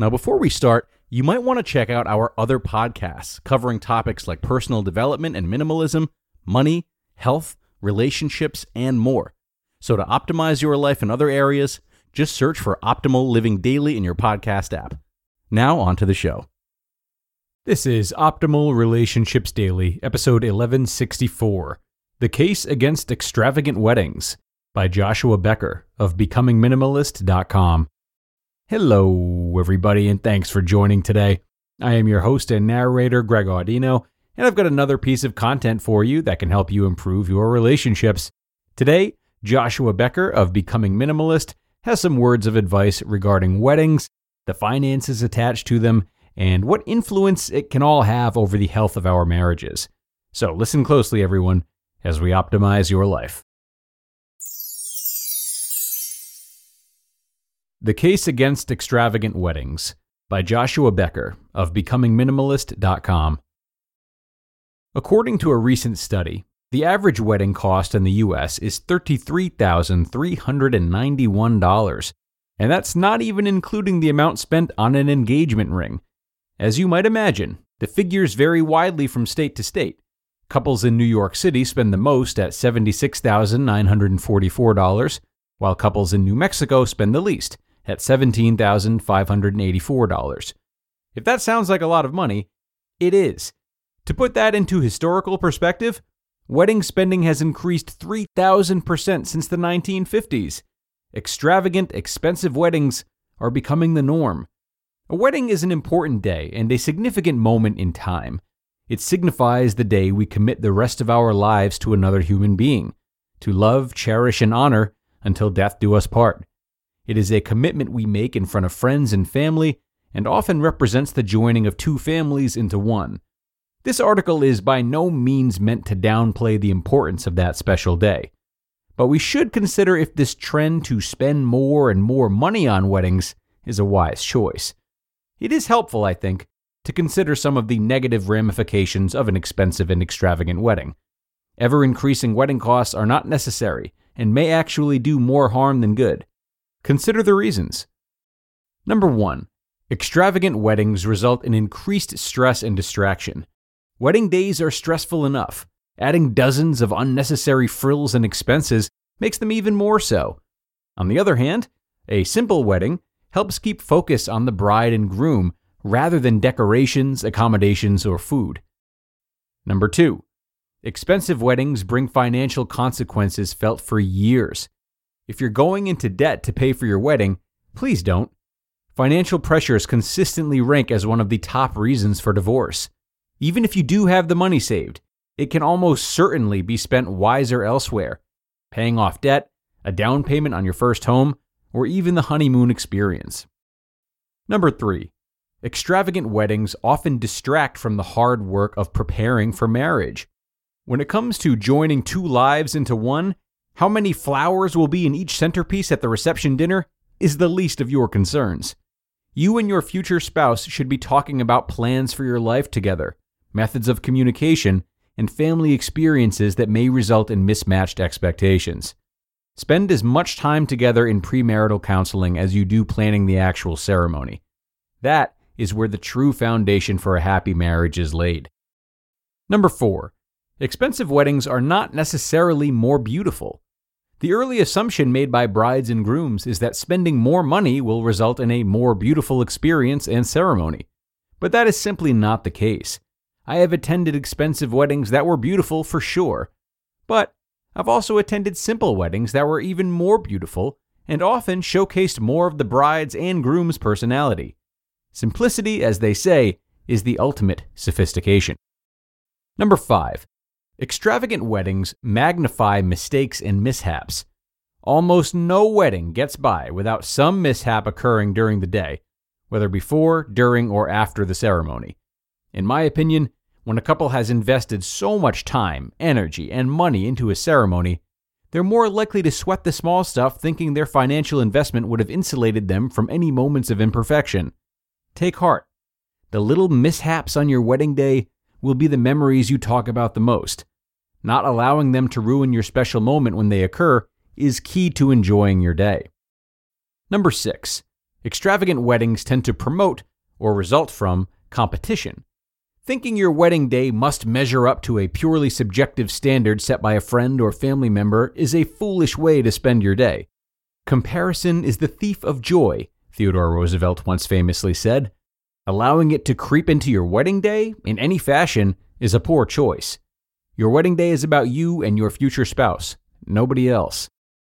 Now, before we start, you might want to check out our other podcasts covering topics like personal development and minimalism, money, health, relationships, and more. So to optimize your life in other areas, just search for Optimal Living Daily in your podcast app. Now, on to the show. This is Optimal Relationships Daily, episode 1164, The Case Against Extravagant Weddings, by Joshua Becker of BecomingMinimalist.com. Hello, everybody, and thanks for joining today. I am your host and narrator, Greg Audino, and I've got another piece of content for you that can help you improve your relationships. Today, Joshua Becker of Becoming Minimalist has some words of advice regarding weddings, the finances attached to them, and what influence it can all have over the health of our marriages. So listen closely, everyone, as we optimize your life. The Case Against Extravagant Weddings, by Joshua Becker of BecomingMinimalist.com. According to a recent study, the average wedding cost in the U.S. is $33,391, and that's not even including the amount spent on an engagement ring. As you might imagine, the figures vary widely from state to state. Couples in New York City spend the most at $76,944, while couples in New Mexico spend the least at $17,584. If that sounds like a lot of money, it is. To put that into historical perspective, wedding spending has increased 3,000% since the 1950s. Extravagant, expensive weddings are becoming the norm. A wedding is an important day and a significant moment in time. It signifies the day we commit the rest of our lives to another human being, to love, cherish, and honor until death do us part. It is a commitment we make in front of friends and family, and often represents the joining of two families into one. This article is by no means meant to downplay the importance of that special day, but we should consider if this trend to spend more and more money on weddings is a wise choice. It is helpful, I think, to consider some of the negative ramifications of an expensive and extravagant wedding. Ever-increasing wedding costs are not necessary and may actually do more harm than good. Consider the reasons. Number 1. Extravagant weddings result in increased stress and distraction. Wedding days are stressful enough. Adding dozens of unnecessary frills and expenses makes them even more so. On the other hand, a simple wedding helps keep focus on the bride and groom rather than decorations, accommodations, or food. Number 2. Expensive weddings bring financial consequences felt for years. If you're going into debt to pay for your wedding, please don't. Financial pressures consistently rank as one of the top reasons for divorce. Even if you do have the money saved, it can almost certainly be spent wiser elsewhere, paying off debt, a down payment on your first home, or even the honeymoon experience. Number 3. Extravagant weddings often distract from the hard work of preparing for marriage. When it comes to joining two lives into one, how many flowers will be in each centerpiece at the reception dinner is the least of your concerns. You and your future spouse should be talking about plans for your life together, methods of communication, and family experiences that may result in mismatched expectations. Spend as much time together in premarital counseling as you do planning the actual ceremony. That is where the true foundation for a happy marriage is laid. Number 4. Expensive weddings are not necessarily more beautiful. The early assumption made by brides and grooms is that spending more money will result in a more beautiful experience and ceremony. But that is simply not the case. I have attended expensive weddings that were beautiful for sure, but I've also attended simple weddings that were even more beautiful and often showcased more of the bride's and groom's personality. Simplicity, as they say, is the ultimate sophistication. Number 5. Extravagant weddings magnify mistakes and mishaps. Almost no wedding gets by without some mishap occurring during the day, whether before, during, or after the ceremony. In my opinion, when a couple has invested so much time, energy, and money into a ceremony, they're more likely to sweat the small stuff thinking their financial investment would have insulated them from any moments of imperfection. Take heart. The little mishaps on your wedding day will be the memories you talk about the most. Not allowing them to ruin your special moment when they occur is key to enjoying your day. Number 6. Extravagant weddings tend to promote, or result from, competition. Thinking your wedding day must measure up to a purely subjective standard set by a friend or family member is a foolish way to spend your day. Comparison is the thief of joy, Theodore Roosevelt once famously said. Allowing it to creep into your wedding day in any fashion is a poor choice. Your wedding day is about you and your future spouse, nobody else.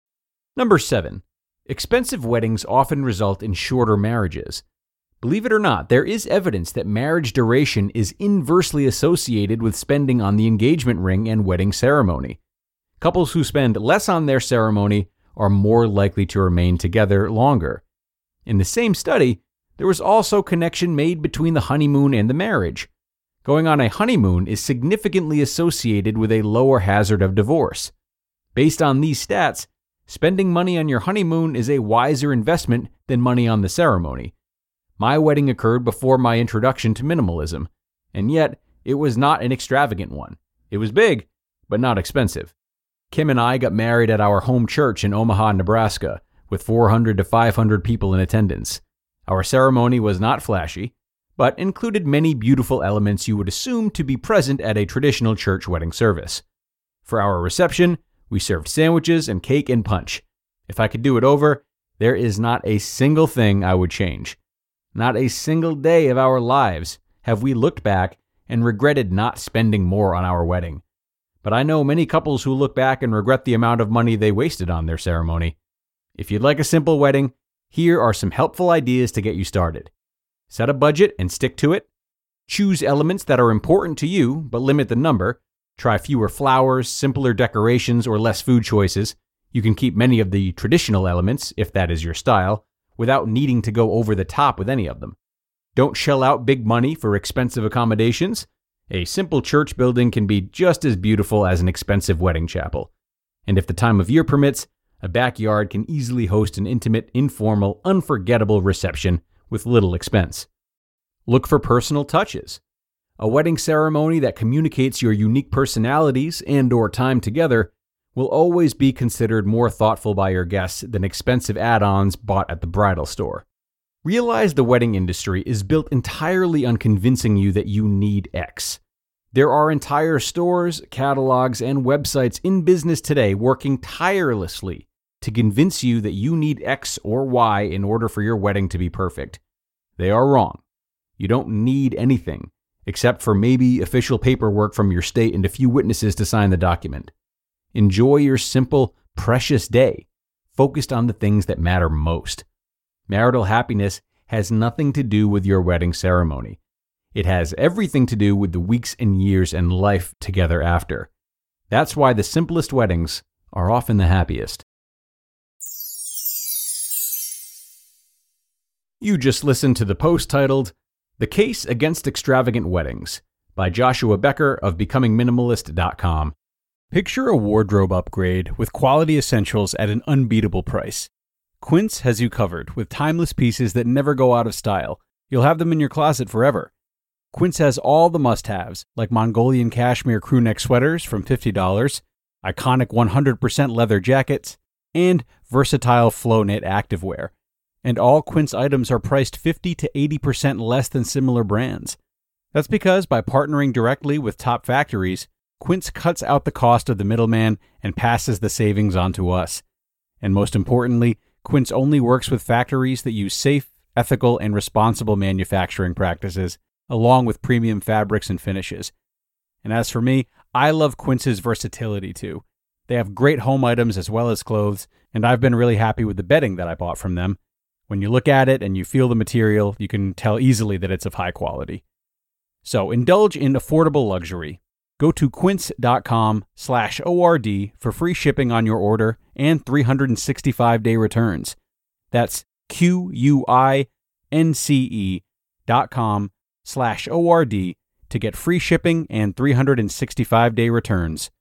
Number 7. Expensive weddings often result in shorter marriages. Believe it or not, there is evidence that marriage duration is inversely associated with spending on the engagement ring and wedding ceremony. Couples who spend less on their ceremony are more likely to remain together longer. In the same study, there was also connection made between the honeymoon and the marriage. Going on a honeymoon is significantly associated with a lower hazard of divorce. Based on these stats, spending money on your honeymoon is a wiser investment than money on the ceremony. My wedding occurred before my introduction to minimalism, and yet it was not an extravagant one. It was big, but not expensive. Kim and I got married at our home church in Omaha, Nebraska, with 400 to 500 people in attendance. Our ceremony was not flashy, but included many beautiful elements you would assume to be present at a traditional church wedding service. For our reception, we served sandwiches and cake and punch. If I could do it over, there is not a single thing I would change. Not a single day of our lives have we looked back and regretted not spending more on our wedding. But I know many couples who look back and regret the amount of money they wasted on their ceremony. If you'd like a simple wedding, here are some helpful ideas to get you started. Set a budget and stick to it. Choose elements that are important to you, but limit the number. Try fewer flowers, simpler decorations, or less food choices. You can keep many of the traditional elements, if that is your style, without needing to go over the top with any of them. Don't shell out big money for expensive accommodations. A simple church building can be just as beautiful as an expensive wedding chapel. And if the time of year permits, a backyard can easily host an intimate, informal, unforgettable reception with little expense. Look for personal touches. A wedding ceremony that communicates your unique personalities and/or time together will always be considered more thoughtful by your guests than expensive add-ons bought at the bridal store. Realize the wedding industry is built entirely on convincing you that you need X. There are entire stores, catalogs, and websites in business today working tirelessly to convince you that you need X or Y in order for your wedding to be perfect. They are wrong. You don't need anything, except for maybe official paperwork from your state and a few witnesses to sign the document. Enjoy your simple, precious day, focused on the things that matter most. Marital happiness has nothing to do with your wedding ceremony. It has everything to do with the weeks and years and life together after. That's why the simplest weddings are often the happiest. You just listened to the post titled, "The Case Against Extravagant Weddings" by Joshua Becker of BecomingMinimalist.com. Picture a wardrobe upgrade with quality essentials at an unbeatable price. Quince has you covered with timeless pieces that never go out of style. You'll have them in your closet forever. Quince has all the must-haves, like Mongolian cashmere crewneck sweaters from $50, iconic 100% leather jackets, and versatile flow knit activewear. And all Quince items are priced 50 to 80% less than similar brands. That's because by partnering directly with top factories, Quince cuts out the cost of the middleman and passes the savings on to us. And most importantly, Quince only works with factories that use safe, ethical, and responsible manufacturing practices, along with premium fabrics and finishes. And as for me, I love Quince's versatility too. They have great home items as well as clothes, and I've been really happy with the bedding that I bought from them. When you look at it and you feel the material, you can tell easily that it's of high quality. So indulge in affordable luxury. Go to quince.com/ORD for free shipping on your order and 365-day returns. That's QUINCE.com/ORD to get free shipping and 365-day returns.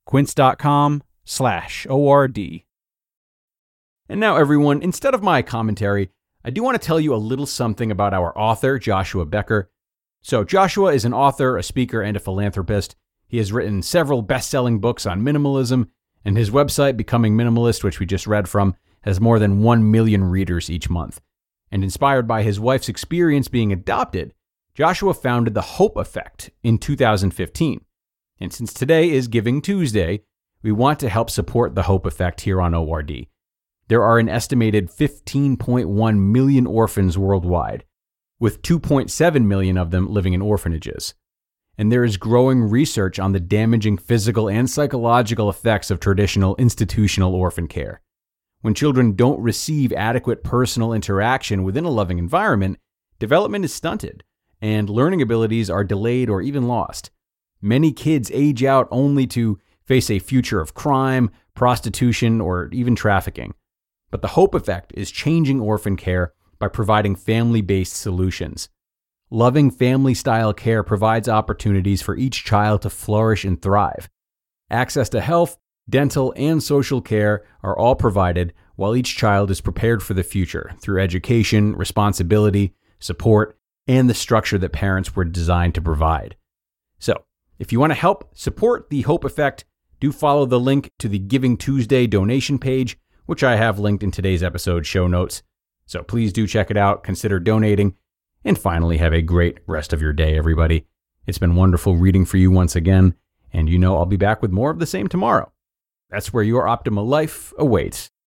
Quince.com/ORD. And now, everyone, instead of my commentary, I do want to tell you a little something about our author, Joshua Becker. So Joshua is an author, a speaker, and a philanthropist. He has written several best-selling books on minimalism, and his website, Becoming Minimalist, which we just read from, has more than 1 million readers each month. And inspired by his wife's experience being adopted, Joshua founded the Hope Effect in 2015. And since today is Giving Tuesday, we want to help support the Hope Effect here on ORD. There are an estimated 15.1 million orphans worldwide, with 2.7 million of them living in orphanages. And there is growing research on the damaging physical and psychological effects of traditional institutional orphan care. When children don't receive adequate personal interaction within a loving environment, development is stunted, and learning abilities are delayed or even lost. Many kids age out only to face a future of crime, prostitution, or even trafficking. But the Hope Effect is changing orphan care by providing family-based solutions. Loving family-style care provides opportunities for each child to flourish and thrive. Access to health, dental, and social care are all provided while each child is prepared for the future through education, responsibility, support, and the structure that parents were designed to provide. So, if you want to help support the Hope Effect, do follow the link to the Giving Tuesday donation page, which I have linked in today's episode show notes. So please do check it out, consider donating, and finally have a great rest of your day, everybody. It's been wonderful reading for you once again, and I'll be back with more of the same tomorrow. That's where your optimal life awaits.